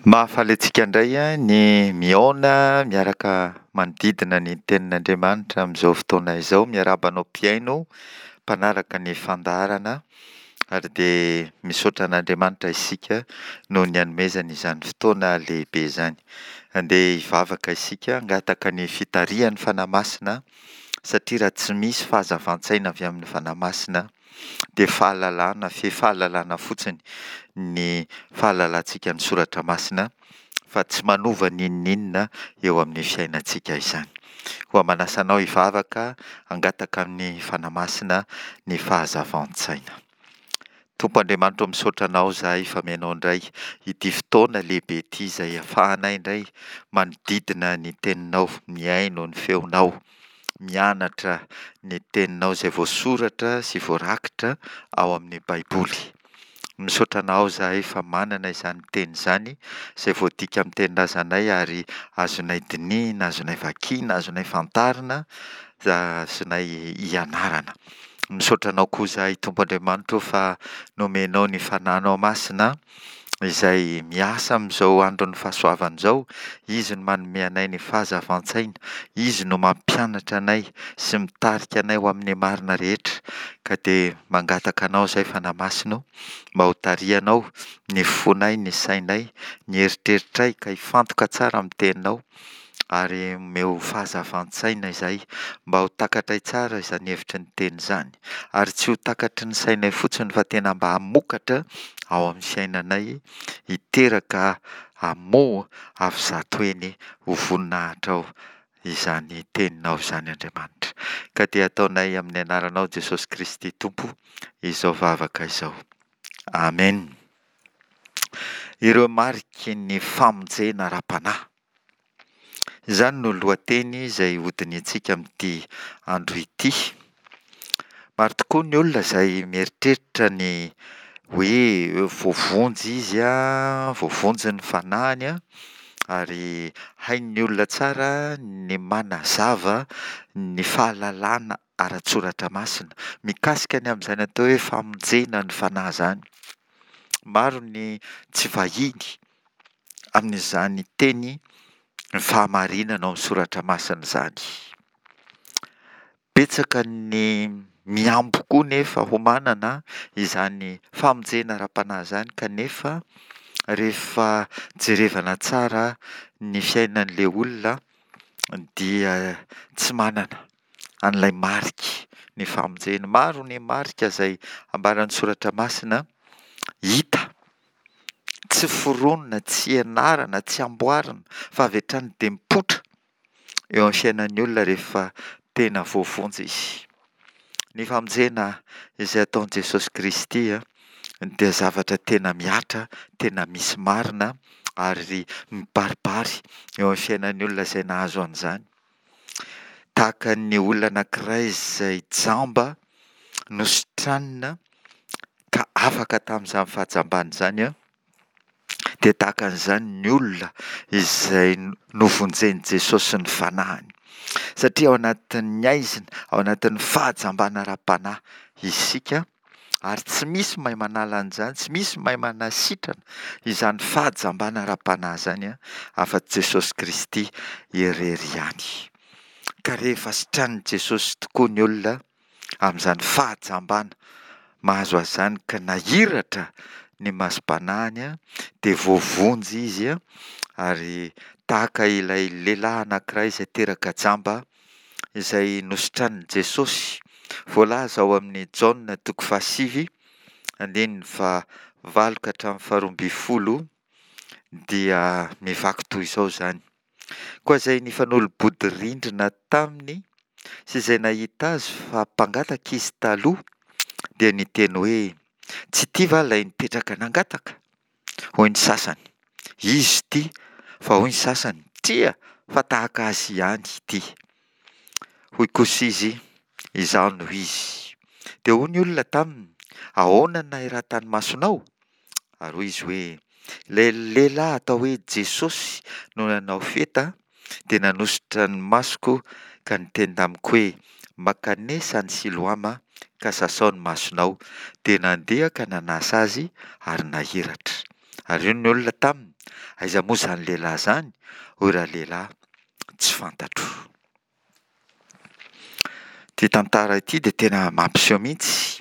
Mahafaly antsika indray ny miaona miaraka manodidina ny tenin'Andriamanitra amin'izao fotoana izao, miarahaba anao mpiaino mpanaraka ny fandaharana ary dia misaotra an'Andriamanitra isika noho ny hanomezany izany fotoana lehibe izany. Andeha hivavaka isika hangataka ny fitarihan'ny fanahy-masina satria raha tsy misy fahazavantsaina avy amin'ny fanahy masina dia fahalalana fotsiny ny fahalalantsika ny soratra masina fa tsy manova n'inon'inona eo amin'ny fiainantsika izany. Koa manasa anao hivavaka hangataka amin'ny fanahy masina ny fahazavantsaina. Tompo Andriamanitra, misaotra anao izahay fa mianao indray ity fotoana lehibe ity izay ahafahanay indray manodidina ny teninao, miaino ny feonao, mianatra ny teninao izay voasoratra sy voarakitra ao amin'ny Baiboly. Misaotra anao izahay fa manana izany teny izany izay voadika amin'ny tenin-drazanay ary azonay dinihina, azonay vakiana, azonay fantarina, azonay hianarana. Misaotra anao koa izahay Tompo Andriamanitra fa nomenao ny fanahinao masina izay miasa amin'izao andron'ny fahasoavana izao. Izy no manome anay ny fahazavantsaina, izy no mampianatra anay sy mitarika anay ho amin'ny marina rehetra. Ka dia mangataka anao izay fanahy masina mba ho tarihanao ny fonay, ny sainay, ny eritreritray ka hifantoka tsara amin'ny teninao ary omeo fahazavantsaina izay mba ho takatray tsara izany hevitry ny teny izany ary tsy ho takatry ny sainay fotsiny fa tena mba hamokatra ao amin'ny fiainanay, hiteraka hamoa avy zato eny ho voninahitra ao izany teninao izany Andriamanitra. Ka dia ataonay amin'ny anaranao Jesosy Kristy Tompo izao vavaka izao. Amen. Ireo mariky ny famonjena ara-panahy. Izany no lohateny izay hodiniantsika amin'ity andro ity. Maro tokoa ny olona izay mieritreritra ny hoe voavonjy izy voavonjy ny fanahiny ary hain'ny olona tsara ny manazava ny fahalalana ara-tsoratra masina mikasika ny amin'izany atao hoe famonjena ny fanahy izany. Maro ny tsy vahiny amin'izany teny ny fahamarinana ao amin'ny soratra masina izany. Betsaka ny miambo koa nefa homanana izany famonjena ara-panahy izany kanefa rehefa jerevana tsara ny fiainan'ilay olona dia tsy manana an'ilay mariky ny famonjena. Maro ny marika izay ambaran'ny soratra masina hita, tsy foronina, tsy ianarana, tsy amboarina fa avy hatrany dia mipoitra eo amin'ny fiainan'ny olona rehefa tena voavonjy izy. Ny famonjena izay ataon'i Jesosy Kristy dia zavatra tena miatra, tena misy marina ary mibaribary eo amin'ny fiainan'ny olona izay nahazo an'izany. Tahaka ny olona anankiray izay jamba nositranina ka afaka tamin'izany fahajambana izany dia tahaka an'izany ny olona izay novonjen'i Jesosy ny fanahiny. Satria ao anatin'ny aizina, ao anatin'ny fahajambana ara-panahy isika ary tsy misy mahay manala an'izany, tsy misy mahay manasitrana izany fahajambana ara-panahy izany afa-tsy Jesosy Kristy irery ihany. Ka rehefa sitranin'i Jesosy tokoa ny olona amin'izany fahajambana mahazo azy izany ka nahiratra ny masom-panahiny dia voavonjy izy ary tahaka ilay lehilahy anankiray izay teraka jamba izay nositranin'i Jesosy. Voalaza ao amin'ny Jaona 7 andininy 9 ka hatramin'ny 12 dia mivaky toy izao izany. Koa izay nifanolo-bodirindrina taminy sy izay nahita azy fa mpangataka izy taloha dia niteny hoe: tsy ity va ilay nipetraka nangataka? Hoy ny sasany, izy ity, fa hoy ny sasany, tia, fa tahaka azy ihany ity. Hoy kosa izy, izaho no izy. Dia hoy ny olona taminy, ahoana ny naheran-tany masonao? Ary hoy izy hoe: ilay lehilahy atao hoe Jesosy no nanao feta dia nanositra ny masoko ka niteny tamiko hoe: makanesa ny Siloama ka sasao ny masonao. Dia nandeha ka nanasa azy ary nahiratra. Ary io ny olona taminy, aiza moa zany lehilahy zany? Hoy rahalehilahy tsy fantatro. Ty tantara ity de tena mampiseho mihitsy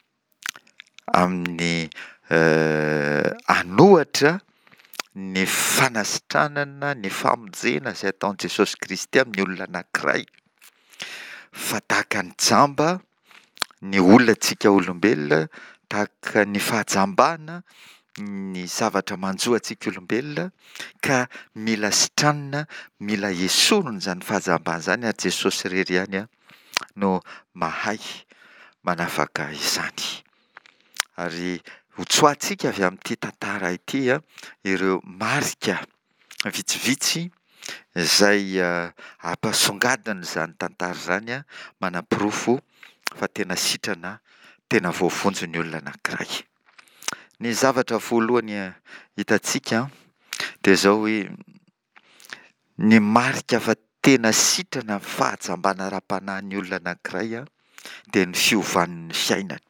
amin'ny anohatra ny fanasitranana, ny famonjena izay ataon'i Jesosy Kristy amin'ny olona anankiray. Fa tahaka ny jamba ny olonantsika olombelona, tahaka ny fahajambana ny zavatra manjoa antsika olombelona, ka mila sitranina, mila esorina zany fahajambana zany, ary Jesosy irery ihany no mahay manafaka izany. Ary ho tsoahantsika avy amin'ity tantara ity ireo marika vitsivitsy izay ampasongadina izany tantara izany, manam-pirofo fa tena sitrana, tena voavonjo ny olona anankiray. Ny zavatra voalohany hitantsika dia izao hoe ny marika fa tena sitrana amin'ny fahajambana ara-panahin'ny olona anankiray dia ny fiovan'ny fiainany.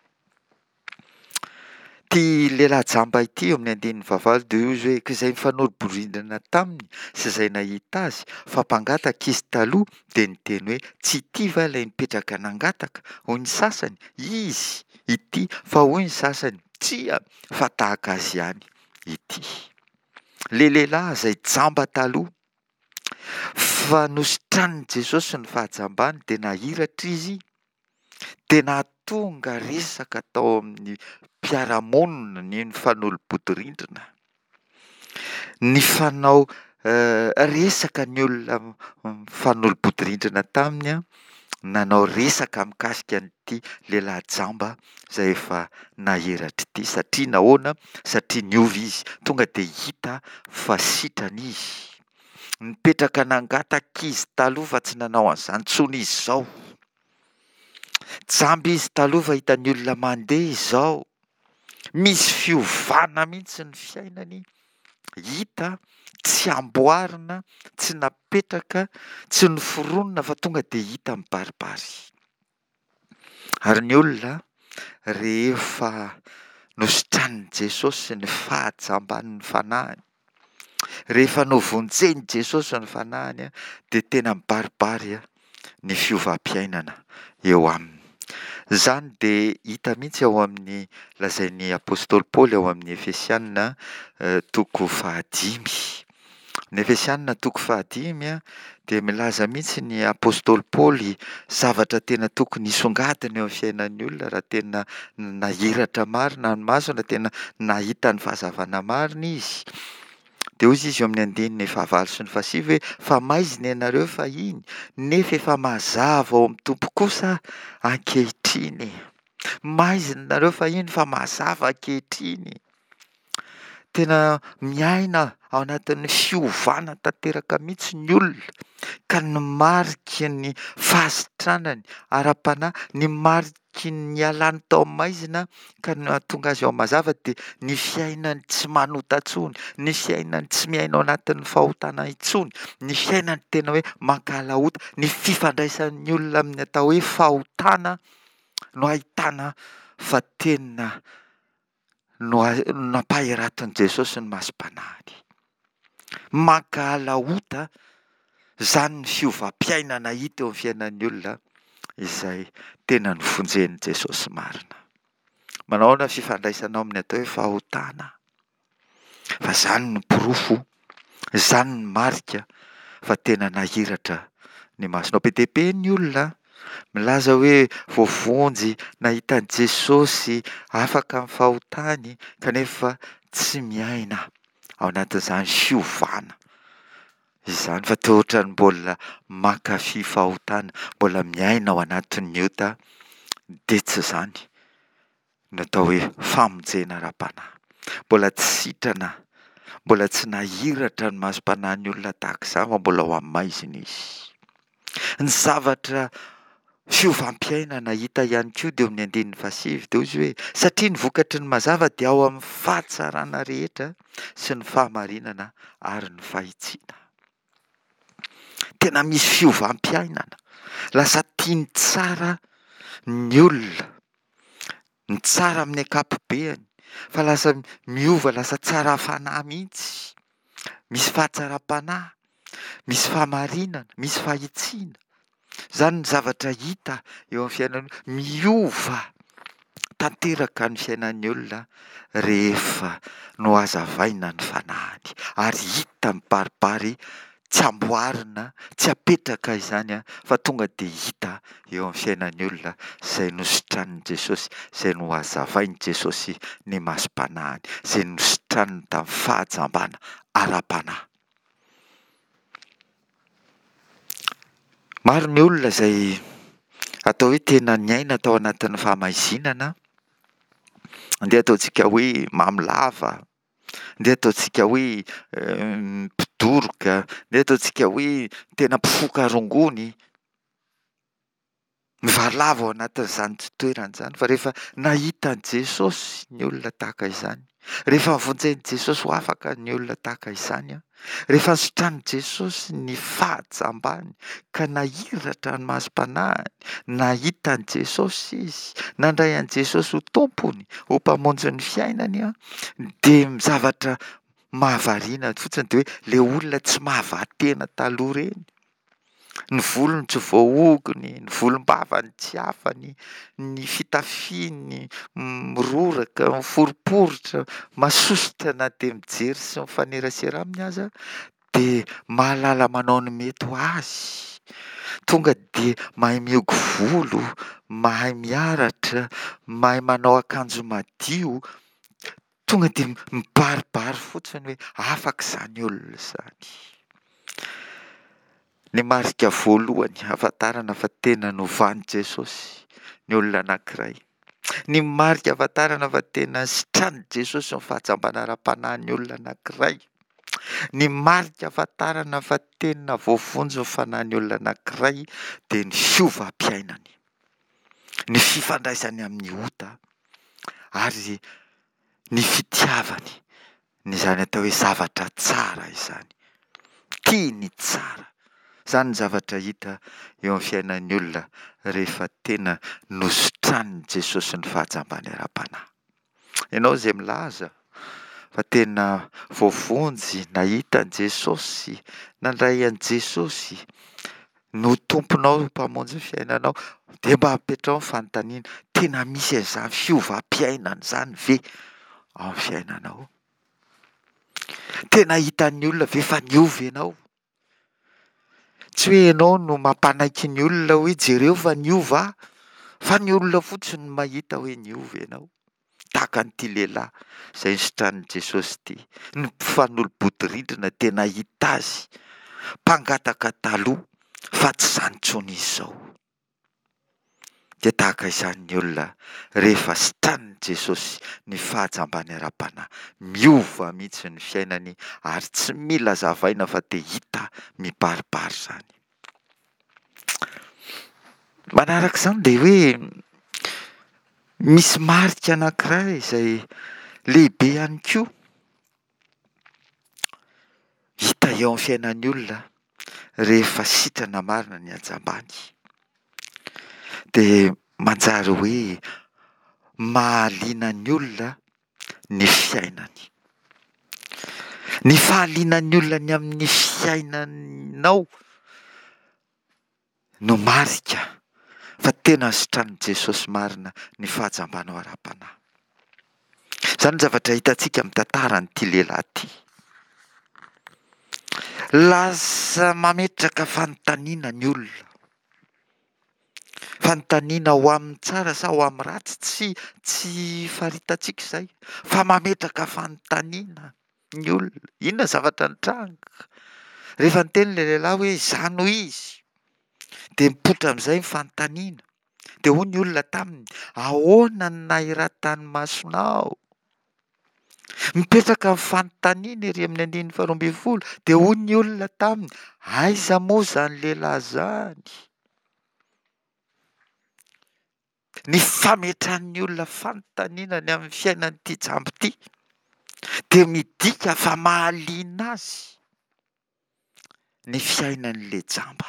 Ty lehilahy jamba ity eo amin'ny andinin'ny vavahady dia io izy hoe ka izay mifanolo-bodirindrina taminy sy izay nahita azy fa mpangataka izy taloha dia niteny hoe tsy ity va ilay nipetraka nangataka? Hoy ny sasany izy ity, fa hoy ny sasany tsia, fa tahaka azy ihany ity. Le lehilahy izay jamba taloha fa nositraniny Jesosy ny fahajambany dia nahiratra izy, dia nahatonga resaka tao amin'ny mpiara-monina ny mifanolo-bodirindrina. Ny fanao resaka ny olona mifanolo-bodirindrina taminy nanao resaka mikasika an'ity lehilahy jamba izay efa nahiratra ity. Satria nahoana? Satria niova izy, tonga dia hita fa sitrana izy. Nipetraka nangataka izy taloha fa tsy nanao an'izany intsony izy izao. Jamba izy taloha fa hitan'ny olona mandeha izao. Misy fiovana mihitsy ny fiainany, hita, tsy amboarina, tsy napetraka, tsy noforonina fa tonga dia hita mibaribary. Ary ny olona rehefa nositranin'i Jesosy ny fahajamban'ny fanahiny, rehefa novonjeny Jesosy ny fanahiny dia tena mibaribary ny fiovam-piainana eo aminy. Izany dia hita mihitsy ao amin'ny lazain'ny apôstôly Paoly ao amin'ny Efesianina toko 5. Ny Efesianina toko 5 dia milaza mihitsy ny apôstôly Paoly zavatra tena tokony hisongadina eo amin'ny fiainan'ny olona raha tena nahiratra marina ny masona, tena nahita ny fahazavana marina izy. Dia hoy izy eo amin'ny andininy 9 sy ny 10 hoe fa maizina ianareo fa iny, nefa efa mazava ao amin'ny tompo kosa ankehitriny. Maizina ianareo fa iny fa mazava ankehitriny. Tena miaina ao anatin'ny fiovana tanteraka mihitsy ny olona, ka ny mariky ny fahasitranany ara-panahy, ny mariky ny ialany tao maizina ka nahatonga azy ao mazava dia ny fiainany tsy manota intsony, ny fiainany tsy miaina ao anatin'ny fahotana intsony, ny fiainany tena hoe mankalaota, ny fifandraisan'ny olona amin'ny atao hoe fahotana no ahitana fa tena nampahiraton'i Jesosy ny masom-panahiny. Mankalaota izany ny fiovam-piainana hita eo amin'ny fiainan'ny olona izay tena novonjen'i Jesosy marina. Manao na fifandraisana amin'ny atao hoe fahotana, fa izany ny pirofo, izany ny marika fa tena nahiratra ny masonao. Be dia be ny olona milaza hoe voavonjy, nahitan'i Jesosy afaka amin'ny fahotany kanefa tsy miaina ao anatin'izany fiovana izany, fa toa ohatran'ny mbola mankafy fahotana, mbola miaina ao anatin'ny ota, dia tsy izany no atao hoe famonjena ara-panahy. Mbola tsy sitrana, mbola tsy nahiratra ny masom-panahin'ny olona tahaka izany fa mbola ao amin'ny maizina izy. Ny zavatra fiovam-piainana hita ihany koa dia amin'ny andinin'ny 7 dia hoy izy hoe satria ny vokatry ny mazava dia ao amin'ny fahatsarana rehetra sy ny fahamarinana ary ny fahitsiana. Tena misy fiovam-piainana, lasa tiany tsara ny olona, ny tsara amin'ny ankapobeny, fa lasa miova, lasa tsara fanahy mihitsy. Misy fahatsaram-panahy, misy fahamarinana, misy fahitsiana. Zany ny zavatra hita eo amin'ny fiainana, miova tanteraka ny fiainan'ny olona rehefa no hazavaina ny fanahiny, ary hita mibaribary, tsy amboarina, tsy apetraka izany fa tonga dia hita eo amin'ny fiainan'ny olona izay nositran'i Jesosy, izay no hazavain'i Jesosy ny masom-panahiny, izay nositraniny tamin'ny fahajambana ara-panahy. Maro ny olona izay atao hoe tena niaina tao anatin'ny famaizinana, andeha ataontsika hoe mamilava, andeha ataontsika hoe mpidoroka, andeha ataontsika hoe tena mpifoka rongony, mivalava ao anatin'izany toerana izany. Fa rehefa nahita an'i Jesosy ny olona tahaka izany, rehefa nivonjeny Jesosy ho afaka ny olona tahaka izany, rehefa nisotran'i Jesosy ny fahajambany ka nahiratra ny masom-panahiny, nahita an'i Jesosy izy, nandray an'i Jesosy ho tompony, ho mpamonjy ny fiainany, dia zavatra mahavariana fotsiny dia hoe ilay olona tsy mahavatena taloha ireny. Ny volony tsy voahogony, ny volom-bavany tsy afany, ny fitafiany miroraka, miforiporitra, masosotra na dia mijery sy mifanerasera aminy aza, dia mahalala manao ny mety ho azy. Tonga dia mahay miogo volo, mahay miaratra, mahay manao akanjo madio, tonga dia mibaribary fotsiny hoe afaka izany olona izany. Ny marika voalohany ahafantarana fa tena novan'i Jesosy ny olona anankiray. Ny marika ahafantarana fa tena sitranin'i Jesosy ny fahajambana ara-panahy ny olona anankiray. Ny marika ahafantarana fa tena voavonjy ny fanahin'ny olona anankiray dia ny fiovam-piainany, ny fifandraisany amin'ny ota, ary ny fitiavany, n'izany atao hoe zavatra tsara izany. Tiany tsara. Izany ny zavatra hita eo amin'ny fiainan'ny olona rehefa tena nosotran'i Jesosy ny fahajambany ara-panahy. Ianao izay milaza fa tena voavonjy, nahita an'i Jesosy, nandray an'i Jesosy no tomponao, mpamonjy ny fiainanao, dia mba apetrao ny fanontaniana, tena misy an'izany fiovam-piainana izany ve ao amin'ny fiainanao? Tena hitan'ny olona ve fa niova ianao? Tsy hoe ianao no mampanaiky ny olona hoe jereo fa niova aho, fa ny olona fotsiny no mahita hoe niova ianao. Tahaka an'ity lehilahy izay nisotran'i Jesosy ity, ny mpifanolo-bodirindrina dia nahita azy mpangataka taloha fa tsy izany intsony izy izao. Dia tahaka izany ny olona rehefa sitranin'i Jesosy ny fahajambany ara-panahy, miova mihitsy ny fiainany ary tsy mila zavaina fa dia hita mibaribary izany. Manaraka izany dia hoe misy marika anankiray izay lehibe ihany koa hita eo amin'ny fiainan'ny olona rehefa sitrana marina ny hajambany, dia manjary hoe mahaliana ny olona ny fiainany. Ny fahalianan'ny olona ny amin'ny fiainanao no marika fa tena nisotran'i Jesosy marina ny fahajambanao ara-panahy. Izany ny zavatra hitantsika amin'ny tantaran'ity lehilahy ity. Lasa mametraka fanontaniana ny olona. Fanontaniana ho amin'ny tsara sa ho amin'ny ratsy, tsy faritantsika izay, fa mametraka fanontaniana ny olona. Inona zavatra nitranga? Rehefa niteny ilay lehilahy hoe izany hoy izy, dia mipoitra amin'izay ny fanontaniana. Dia hoy ny olona taminy, ahoana ny nahiran-tany masonao? Mipetraka amin'ny fanontaniana ery amin'ny andininy faharoa ambin'ny folo, dia hoy ny olona taminy, aiza moa izany lehilahy izany? Ny fametran'ny olona fanontaniana ny amin'ny fiainan'ity jambo ity dia midika fa mahaliana azy ny fiainan'ilay jamba.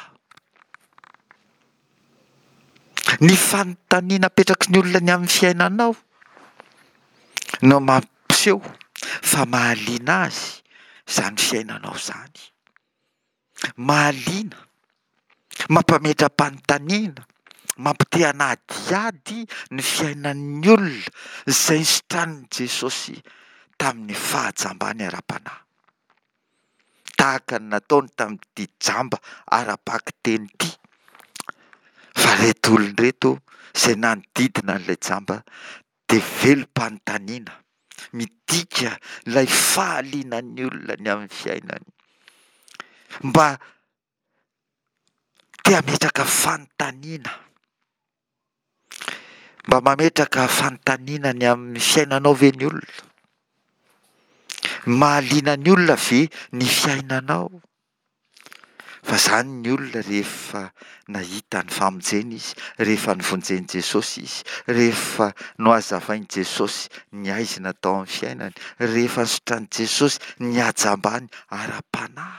Ny fanontaniana apetraky ny olona ny amin'ny fiainanao no mampiseho fa mahaliana azy zany fiainanao zany. Mahaliana, mampametram-panontaniana, mampite hanadiady ny fiainan'ny olona izay nisotranin' Jesosy tamin'ny fahajambany ara-panahy. Tahaka ny nataony tamin'ity jamba ara-paky teny ity. Fa reto olona reto izay nanodidina an'ilay jamba dia velom-panontaniana, midika ilay fahalianan'ny olona ny amin'ny fiainany. Mba te hametraka fanontaniana, mba mametraka fanontaniana ny amin'ny fiainanao ve ny olona? Mahaliana ny olona ve ny fiainanao? Fa izany ny olona rehefa nahita ny famonjena izy, rehefa nivonjeny Jesosy izy, rehefa no hazavain'i Jesosy ny aizy natao amin'ny fiainany, rehefa nisotranin' Jesosy ny hajambany ara-panahy.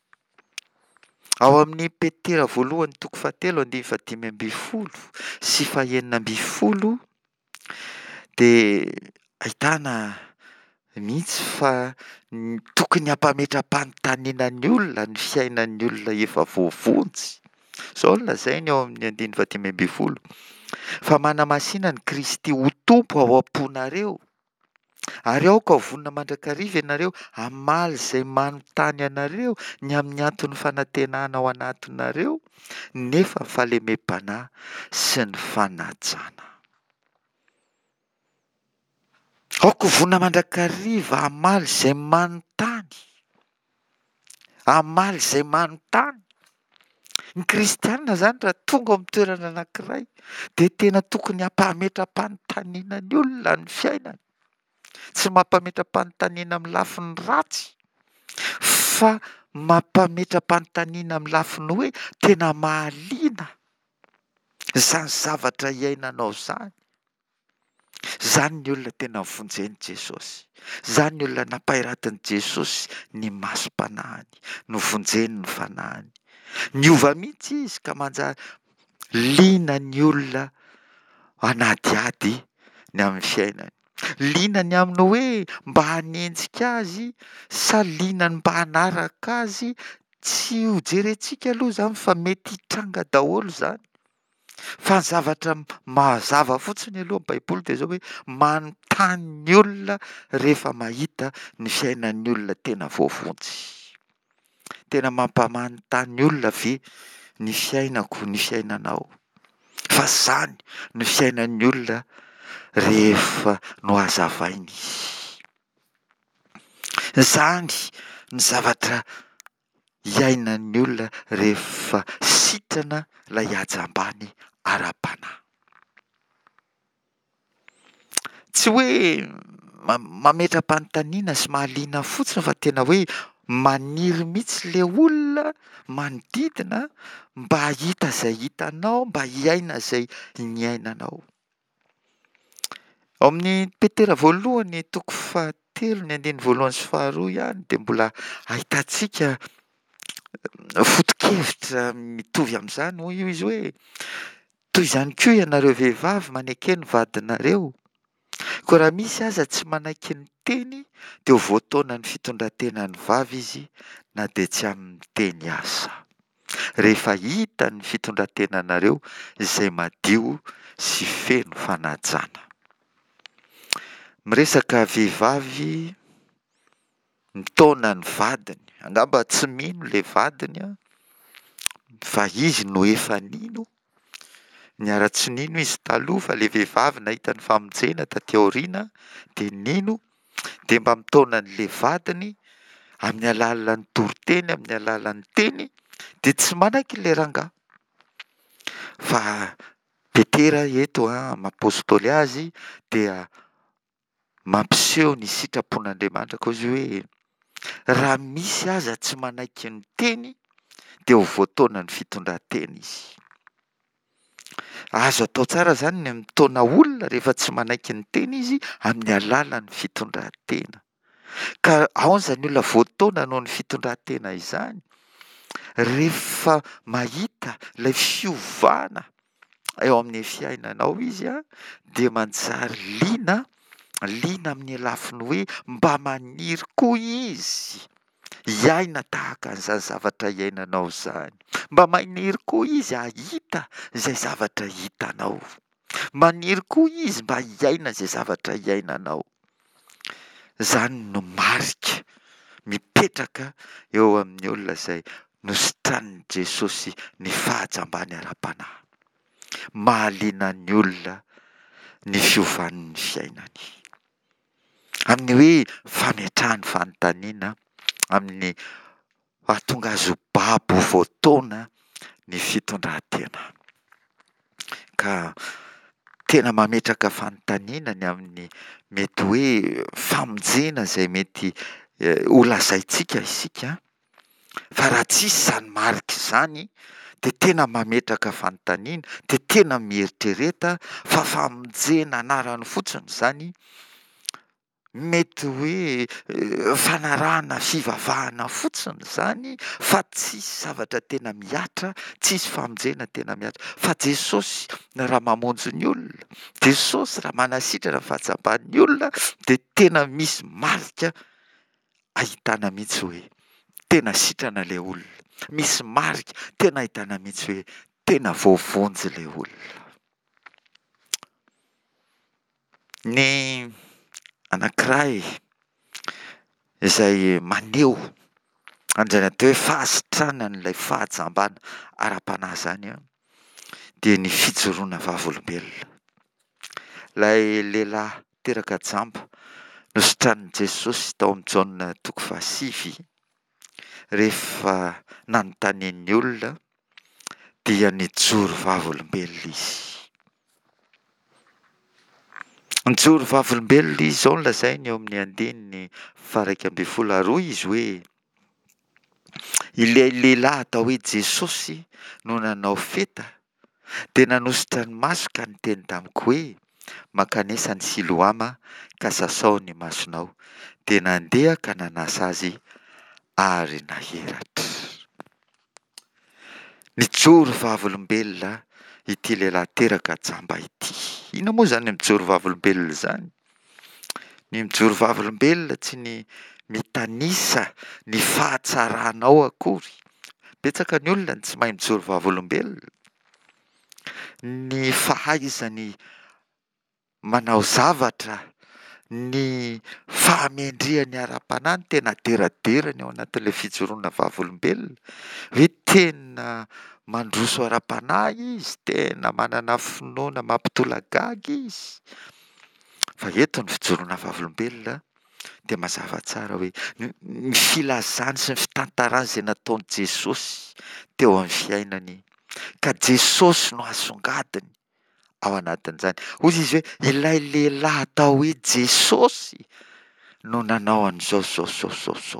Ao amin'ny Petera voalohany toko 7:5-10 sy 9 dia ahitana mihitsy fa tokony hampametram-panontaniana ny olona ny fiainan'ny olona efa voavonjy. Izao no lazainy ao amin'ny 10:10. Fa mana-masina ny Kristy ho tompo ao am-ponareo, ary aoka ho vonona mandrakariva ianareo hamaly izay manontany anareo ny amin'ny antony fanantenana ao anatinareo, nefa ny fahalemem-panahy sy ny fanajana. Aoka ho vonona mandrakariva hamaly izay manontany, hamaly izay manontany. Ny kristianina zany raha tonga amin'ny toerana anankiray dia tena tokony hampametram-panontaniana ny olona ny fiainany. Tsy mampametram-panontaniana amin'ny lafiny ratsy, fa mampametram-panontaniana amin'ny lafiny hoe tena mahaliana izany zavatra iainanao izany. Izany ny olona tena vonjen'i Jesosy. Izany ny olona nampahiratin'i Jesosy ny masom-panahiny, no vonjeny ny fanahiny. Niova mihitsy izy ka manjary liana ny olona hanadiady ny amin'ny fiainany. Liana ny amin'ny hoe mba hanenjika azy, sa liana ny mba hanaraka azy. Tsy ho jerentsika aloha izany fa mety hitranga daholo izany. Fa ny zavatra mazava fotsiny aloha amin'ny Baiboly dia izao hoe manontany ny olona rehefa mahita ny fiainan'ny olona tena voavonjy. Tena mampamanontany ny olona ve ny fiainako, ny fiainanao? Fa izany ny fiainan'ny olona rehefa no hazavaina izy. Izany ny zavatra iainan'ny olona rehefa sitrana ilay hajambany ara-panahy. Tsy hoe mametram-panontaniana sy mahaliana fotsiny, fa tena hoe maniry mihitsy ilay olona manodidina mba hahita izay hitanao, mba hiaina izay niainanao. Ao amin'ny Petera voalohany toko 7:1-2 ihany dia mbola ahitantsika foto-kevitra mitovy amin'izany. Hoy io izy hoe toy izany koa ianareo vehivavy manekena ny vadinareo. Koa raha misy aza tsy manaiky ny teny dia ho voataona ny fitondrantenan'ny vavy izy, na dia tsy amin'ny teny aza. Rehefa hita ny fitondrantenanareo izay madio sy feno fanajana. Miresaka vehivavy mitaona ny vadiny, angamba tsy mino ilay vadiny fa izy no efa nino. Niara-tsy nino izy taloha, fa ilay vehivavy nahita ny famonjena taty aoriana dia nino, dia mba mitaona an'ilay vadiny amin'ny alalan'ny toriteny, amin'ny alalan'ny teny, dia tsy manaiky ilay rangahy. Fa Petera eto mampôstôly azy dia mampiseho ny sitrapon'Andriamanitra koa izy hoe raha misy aza tsy manaiky ny teny dia ho voataona ny fitondran-tena izy. Azo atao tsara izany ny mitaona olona rehefa tsy manaiky ny teny izy amin'ny alalan'ny fitondran-tena. Ka ao izany olona voataona noho ny fitondran-tena izany, rehefa mahita ilay fiovana eo amin'ny fiainanao izy dia manjary liana liana amin'ny lafiny hoe mba maniry koa izy iaina tahaka an'izany zavatra iainanao izany. Mba maniry koa izy ahita izay zavatra hitanao. Maniry koa izy mba hiaina izay zavatra iainanao. Izany no marika mipetraka eo amin'ny olona izay nositranin'i Jesosy ny fahajambany ara-panahy. Mahaliana ny olona ny fiovan'ny fiainany. Amin'ny hoe fametrahany fanontaniana amin'ny hahatonga azy ho babo voataona ny fitondran-tena. Ka tena mametraka fanontaniana ny amin'ny mety hoe famonjena izay mety ho lazaintsika isika. Fa raha tsisy izany marika izany dia tena mametraka fanontaniana, dia tena mieritrereta fa famonjena anarany fotsiny izany. Mety hoe fanarahana fivavahana fotsiny izany, fa tsisy zavatra tena miatra, tsisy famonjena tena miatra. Fa Jesosy raha mamonjy ny olona, Jesosy raha manasitrana fahasamban'ny olona, dia tena misy marika ahitana mihitsy hoe tena sitrana ilay olona. Misy marika tena ahitana mihitsy hoe tena voavonjy ilay olona. Ny anankiray izay maneho an'izany atao hoe fahasitranan'ilay fahajambana ara-panahy izany dia ny fijoroana vavolombelona. Ilay lehilahy teraka jamba nositranin'i Jesosy tao amin'ny Jaona 7 rehefa nanontanian'ny olona dia nijoro vavolombelona izy. Nijoro vavolombelona izy izao no lazainy eo amin'ny 1:12 izy hoe ilay lehilahy atao hoe Jesosy no nanao feta dia nanositra ny maso ka niteny tamiko hoe makanesa ny Siloama ka sasao ny masonao, dia nandeha ka nanasa azy ary naheratra. Nijoro vavolombelona ity lehilahy teraka jamba ity. Inona moa izany mijoro vavolombelona izany? Ny mijoro vavolombelona tsy ny mitanisa ny fahatsaranao akory. Betsaka ny olona tsy mahay mijoro vavolombelona. Ny fahaizany manao zavatra, ny fahamendrehany ara-panahy ny tena deraderany ao anatin'ilay fijoroana vavolombelona. Hoe tena mandroso ara-panahy izy, tena manana finoana mampitolagaga izy. Fa eto ny fijoroana vavolombelona dia mazava tsara hoe ny filazany sy ny fitantarany izay nataon'i Jesosy teo amin'ny fiainany, ka Jesosy no asongadiny ao anatin'izany. Hoy izy hoe ilay lehilahy atao hoe Jesosy no nanao an'izao.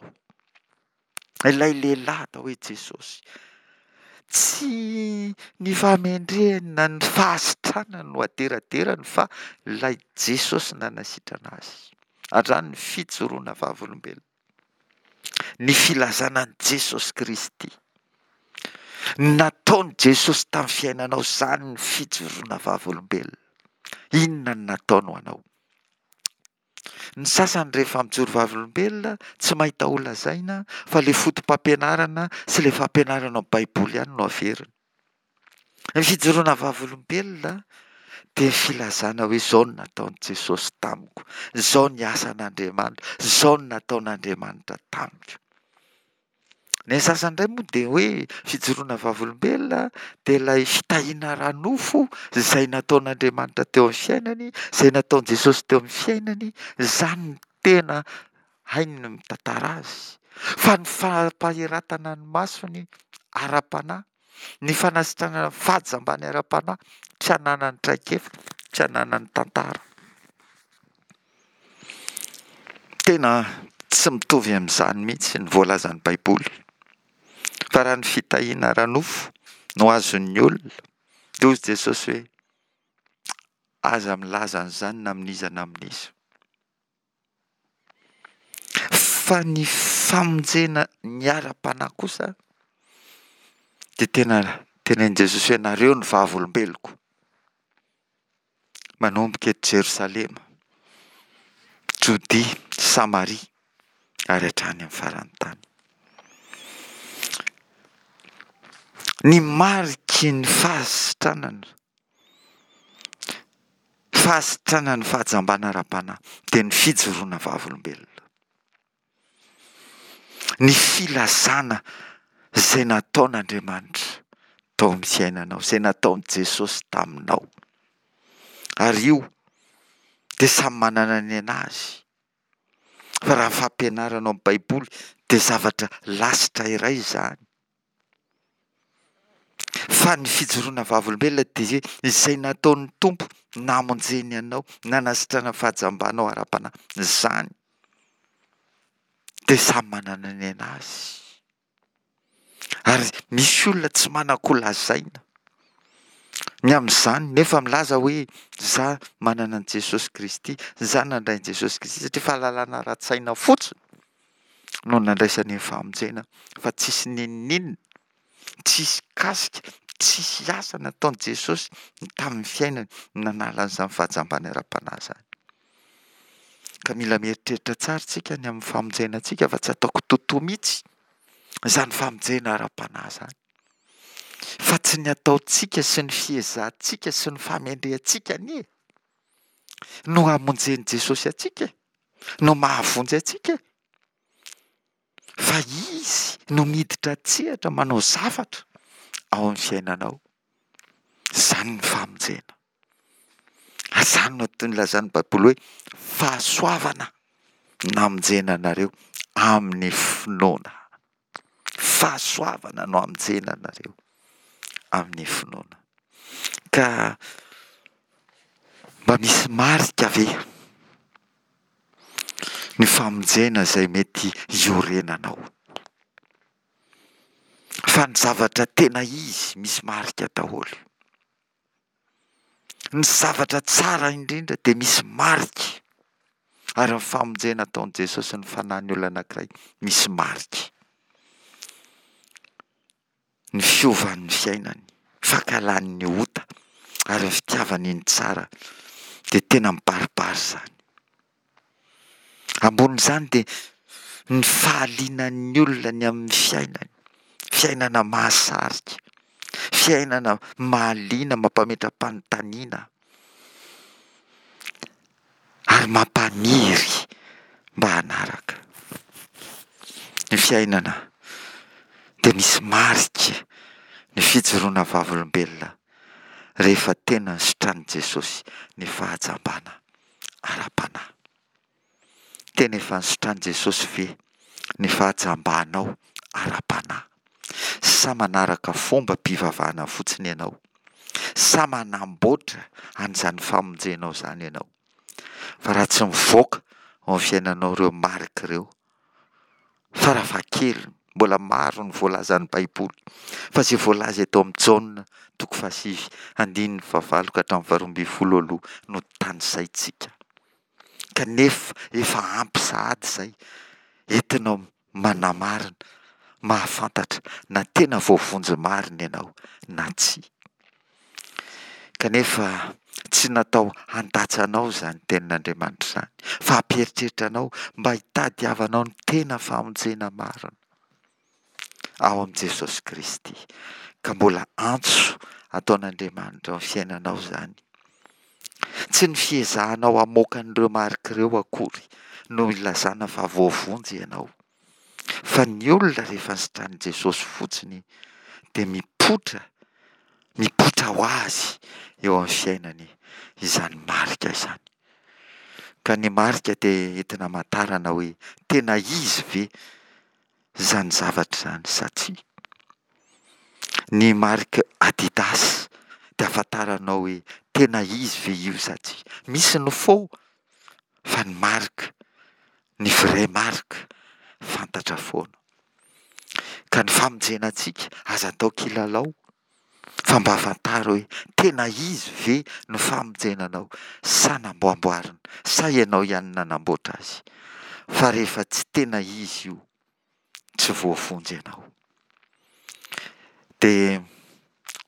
Ilay lehilahy atao hoe Jesosy. Tsy ny fahamendrehany na ny fahasitranany no aderaderany, fa ilay Jesosy nanasitrana azy. Andrany ny fijoroana vavolombelona. Ny filazana an'i Jesosy Kristy. Nataon'i Jesosy tamin'ny fiainanao izany ny fijoroana vavolombelona. Inona no nataony ho anao? Ny sasany rehefa mijoro vavolombelona tsy mahita olona zaina, fa ilay fotom-pampianarana sy ilay fampianarana amin'ny Baiboly ihany no averiny. Ny fijoroana vavolombelona dia filazana hoe izao no nataon'i Jesosy tamiko, izao ny asan'Andriamanitra, izao no nataon'Andriamanitra tamiko. Ny sasany indray moa dia hoe fijoroana vavolombelona dia ilay fitahiana ranofo izay nataon'Andriamanitra teo amin'ny fiainany, izay nataon'i Jesosy teo amin'ny fiainany, izany no tena hainy no mitantara azy. Fa ny fampaheratana ny masony ara-panahy, ny fanasitranana fahajambany ara-panahy, tsy hananany traikefa, tsy hananany tantara. Tena tsy mitovy amin'izany mihitsy ny voalazan'ny Baiboly. Fa raha ny fitahiana ranofo no azon'ny olona, dia hoy Jesosy hoe aza milaza an'izany na amin'iza na amin'iza. Fa ny famonjena ny ara-panahy kosa dia tena tenain'i Jesosy hoe nareo ny vavolombeloko manomboka eto Jerosalema. Jodia, Samaria ary hatrany amin'ny faran'ny tany. Ny mariky ny fahasitranana ny fahajambana ara-panahy dia ny fijoroana vavolombelona. Ny filazana izay nataon'Andriamanitra tao amin'ny fiainanao, izay nataon'i Jesosy taminao. Ary io dia samy manana ny anazy. Fa raha fampianaranao amin'ny Baiboly dia zavatra lasitra iray izany. Fa ny fijoroana vavolombelona dia izay nataon'ny Tompo namonjeny anao, nanasitrana fahajambanao ara-panahy. Izany dia samy manana ny anazy. Ary misy olona tsy manako lazaina ny amin'izany nefa milaza hoe za manana an' Jesosy Kristy, za nandray an' Jesosy Kristy, satria fahalalana ara-tsaina fotsiny no nandraisany ny famonjena, fa tsisy n'inona, tsisy kasika, tsisy asa nataon'i Jesosy tamin'ny fiainany nanala an'izany fahajambana ara-panahy izany. Ka mila mieritreritra tsara tsika ny amin'ny famonjena antsika fa tsy ataoko totoa mihitsy izany famonjena ara-panahy izany. Fa tsy ny ataontsika sy ny fiezahantsika sy ny famendrehantsika no hamonjeny Jesosy antsika, no mahavonjy antsika. Fa izy no miditra atsehatra manao zavatra ao amin'ny fiainanao. Izany ny famonjena. Izany no toy ny lazan'ny Baiboly hoe fahasoavana namonjena anareo amin'ny finoana. Fahasoavana no hamonjena anareo amin'ny finoana. Ka mba misy marika ve ny famonjena izay mety iorenanao? Fa ny zavatra tena izy misy marika daholo. Ny zavatra tsara indrindra dia misy marika. Ary ny famonjena ataon'i Jesosy ny fanahin'ny olona anankiray misy marika. Ny fiovan'ny fiainany, fankalan'ny ota ary ny fitiavany ny tsara dia tena mibaribary izany. Ambonin'izany dia ny fahalinan'ny olona ny amin'ny fiainany, fiainana mahasarika, fiainana mahaliana, mampametram-panontaniana ary mampaniry mba hanaraka. Ny fiainana dia misy marika ny fijoroana vavolombelona rehefa tena nisotran'i Jesosy ny fahajambana ara-panahy. Tena efa nisotran'i Jesosy ve ny fahajambanao ara-panahy? Sa manaraka fomba-pivavahana fotsiny ianao? Sa manamboatra an'izany famonjenao izany ianao? Fa raha tsy mivoaka ao amin'ny fiainanao ireo marika ireo, fara-fahakeliny mbola maro ny voalazan'ny Baiboly. Fa izay voalaza eto amin'ny Jaona 7:9-12 no tanisaintsika. Kanefa efa ampy sahady izay entinao manamarina, mahafantatra na tena voavonjy marina ianao na tsy. Kanefa tsy natao handatsanao izany tenin'Andriamanitra izany, fa hampieritreritra anao mba hitadiavanao ny tena famonjena marina ao amin'i Jesosy Kristy. Ka mbola antso ataon'Andriamanitra amin'ny fiainanao izany. Tsy ny fiezahanao hamoaka an'ireo marika ireo akory no ilazana fa voavonjy ianao. Fa ny olona rehefa nisotran'i Jesosy fotsiny dia mipoitra ho azy eo amin'ny fiainany izany marika izany. Ka ny marika dia entina hamantarana hoe tena izy ve izany zavatra izany sa tsia. Ny marika Adidas dia ahafantaranao hoe tena izy ve io sa tsia. Misy ny faux, fa ny marika, ny vrai marika fantatra foana. Ka ny famonjenantsika aza atao kilalao, fa mba hafantara hoe tena izy ve no famonjenanao sa namboamboarina, sa ianao ihany nanamboatra azy. Fa rehefa tsy tena izy io, tsy voavonjy ianao. Dia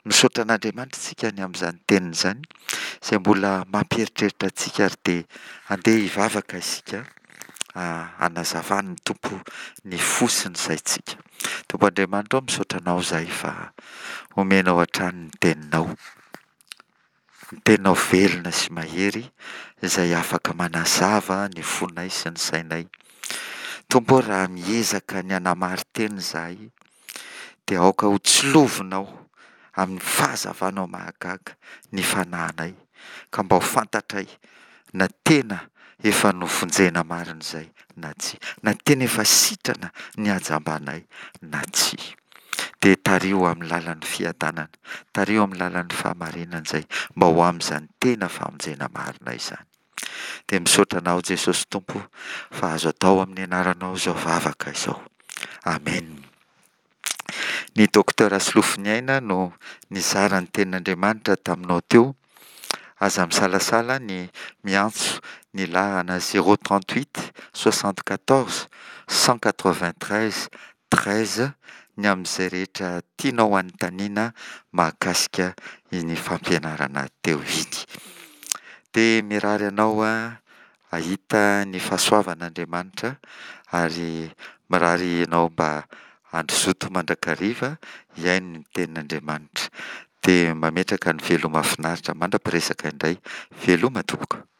misaotra an'Andriamanitra isika ny amin'izany teniny izany izay mbola mampieritreritra antsika ary dia andeha hivavaka isika hanazavany ny Tompo ny fosiny izay tsika. Tompo Andriamanitra misaotra anao izahay fa omenao hatrany ny teninao. Ny teninao velona sy mahery izay afaka manazava ny fonay sy ny sainay. Tompo raha miezaka ny hanamary teny izahay dia aoka ho tsilovinao amin'ny fahazavanao mahagaga ny fanahinay ka mba ho fantatray na tena efa novonjena marina izay na tsia, na tena efa sitrana ny hajambanay na tsia. Dia tario amin'ny lalan'ny fiadanana, tario amin'ny lalan'ny fahamarinana izay mba ho amin'izany tena famonjena marina izany. Dia misaotra anao Jesosy Tompo fa azo atao amin'ny anaranao izao vavaka izao. Amen. Ny Dokotera Silofiniaina no nizara ny tenin'Andriamanitra taminao teo. Aza misalasala ny miantso ny lahana 038 74 193 13 ny amin'izay rehetra tianao anontaniana mahakasika iny fampianarana teo iny. Dia mirary anao ahita ny fahasoavan'Andriamanitra ary mirary ianao mba androzoto mandrakariva iaino ny tenin'Andriamanitra. Dia mametraka ny veloma finaritra mandrapiresaka indray. Veloma tompoko.